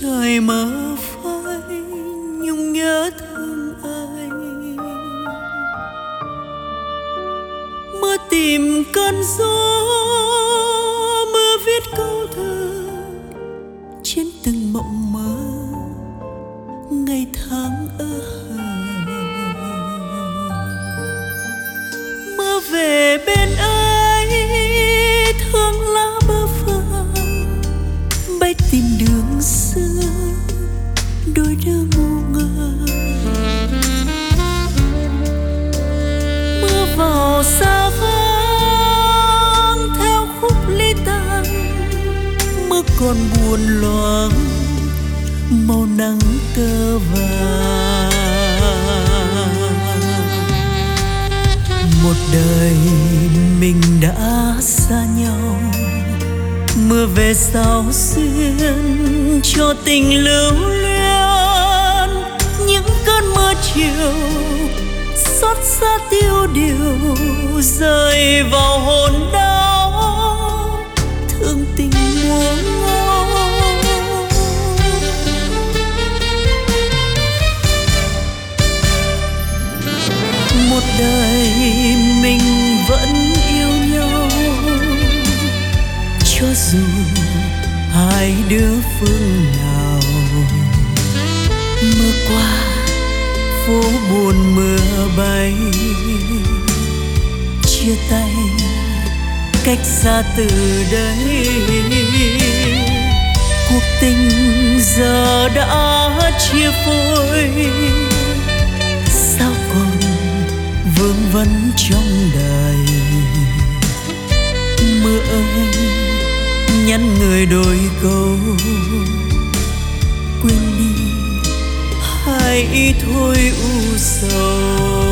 trời mơ phai nhung nhớ thương anh. Mưa tìm cơn gió, mưa viết câu thơ trên từng mộng mơ ngày tháng ơ hờ. Mơ về bên ấy thương lá bơ phơ, bay tìm đường xưa đôi đứa ngu ngơ. Mưa vào xa vắng theo khúc ly tan, mưa còn buồn loáng màu nắng tơ vàng. Một đời mình đã xa nhau, mưa về sao xuyên cho tình lưu luyến. Những cơn mưa chiều xót xa tiêu điều rơi vào hồn đau thương tình muôn ngâu. Một đời mình vẫn yêu nhau, cho dù hai đứa phương nào. Mưa qua phố buồn mưa bay, chia tay cách xa từ đây. Cuộc tình giờ đã chia phôi, sao còn vương vấn trong đời. Mưa ơi nhắn người đôi câu, quên đi hãy thôi u sầu.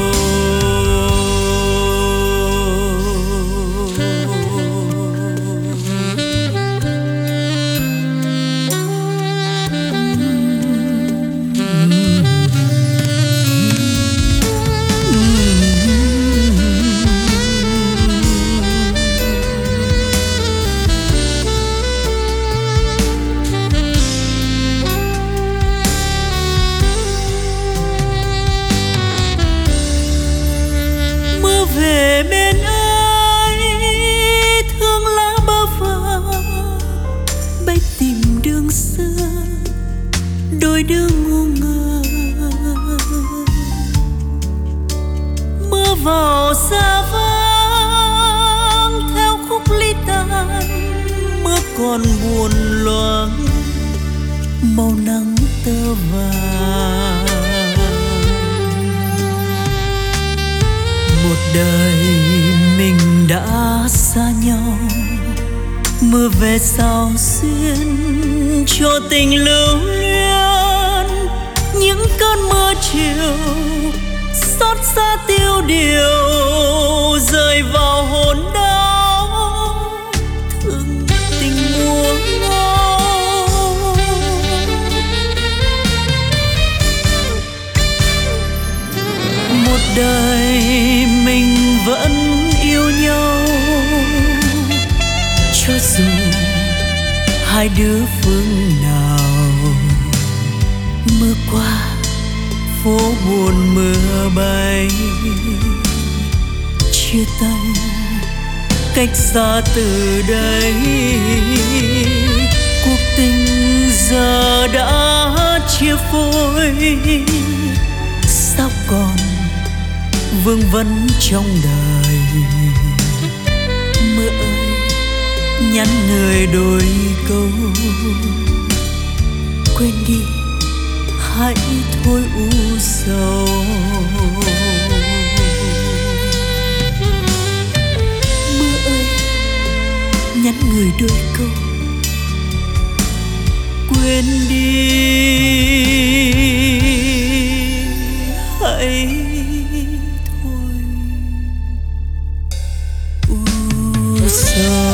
Về bên ấy thương lá bơ vơ, bay tìm đường xưa đôi đứa ngu ngơ. Mưa vào xa vắng theo khúc ly tan, mưa còn buồn loáng màu nắng tơ vàng. Một đời mình đã xa nhau, mưa về sao xuyên cho tình lưu luyến. Những cơn mưa chiều xót xa tiêu điều rơi vào hồn đau thương tình muôn ngâu. Một đời mình vẫn yêu nhau, cho dù hai đứa phương nào. Mưa qua phố buồn mưa bay, chia tay cách xa từ đây. Cuộc tình giờ đã chia phôi, sao còn vương vấn trong đời. Mưa ơi nhắn người đôi câu, quên đi hãy thôi u sầu. Mưa ơi nhắn người đôi câu, quên đi hãy thôi u sầu.